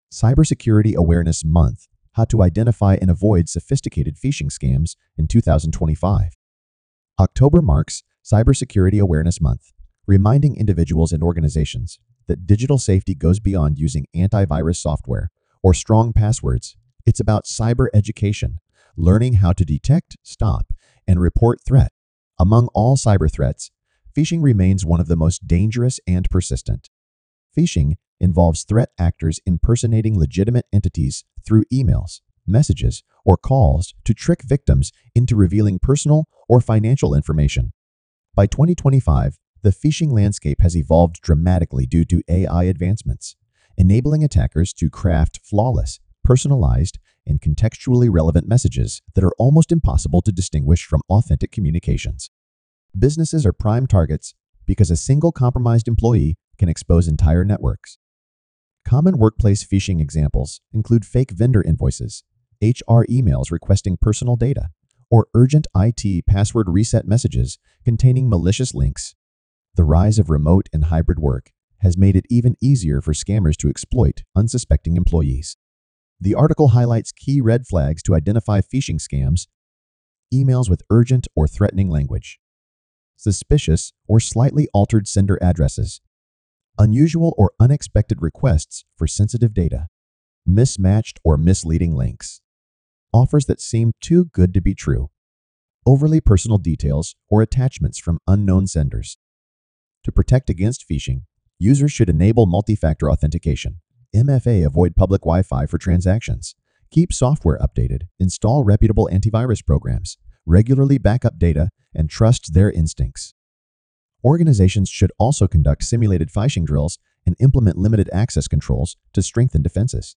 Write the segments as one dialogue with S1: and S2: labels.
S1: Cybersecurity Awareness Month, How to Identify and Avoid Sophisticated Phishing Scams in 2025. October marks Cybersecurity Awareness Month, reminding individuals and organizations that digital safety goes beyond using antivirus software or strong passwords. It's about cyber education, learning how to detect, stop, and report threat. Among all cyber threats, phishing remains one of the most dangerous and persistent. Phishing involves threat actors impersonating legitimate entities through emails, messages, or calls to trick victims into revealing personal or financial information. By 2025, the phishing landscape has evolved dramatically due to AI advancements, enabling attackers to craft flawless, personalized, and contextually relevant messages that are almost impossible to distinguish from authentic communications. Businesses are prime targets because a single compromised employee can expose entire networks. Common workplace phishing examples include fake vendor invoices, HR emails requesting personal data, or urgent IT password reset messages containing malicious links. The rise of remote and hybrid work has made it even easier for scammers to exploit unsuspecting employees. The article highlights key red flags to identify phishing scams: emails with urgent or threatening language, suspicious or slightly altered sender addresses, unusual or unexpected requests for sensitive data, mismatched or misleading links, offers that seem too good to be true, overly personal details or attachments from unknown senders. To protect against phishing, users should enable multi-factor authentication, MFA, avoid public Wi-Fi for transactions, keep software updated, install reputable antivirus programs, regularly back up data, and trust their instincts. Organizations should also conduct simulated phishing drills and implement limited access controls to strengthen defenses.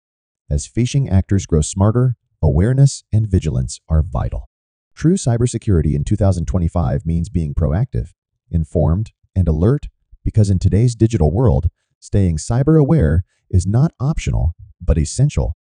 S1: As phishing actors grow smarter, awareness and vigilance are vital. True cybersecurity in 2025 means being proactive, informed, and alert, because in today's digital world, staying cyber aware is not optional but essential